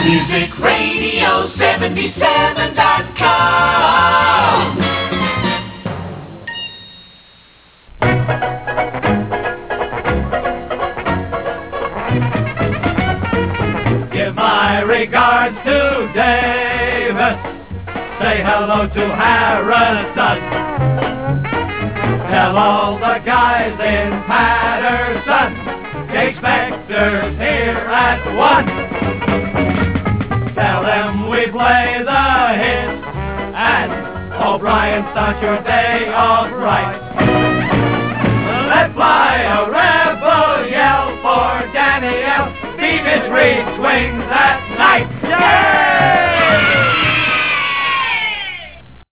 MusicRadio77.com. Give my regards to Davis. Say hello to Harrison. Tell all the guys in Patterson, Jake Spector's here at 1. Tell them we play the hits, and O'Brien, start your day off right. Let fly a rebel yell for Danielle. Beavis Reed swings at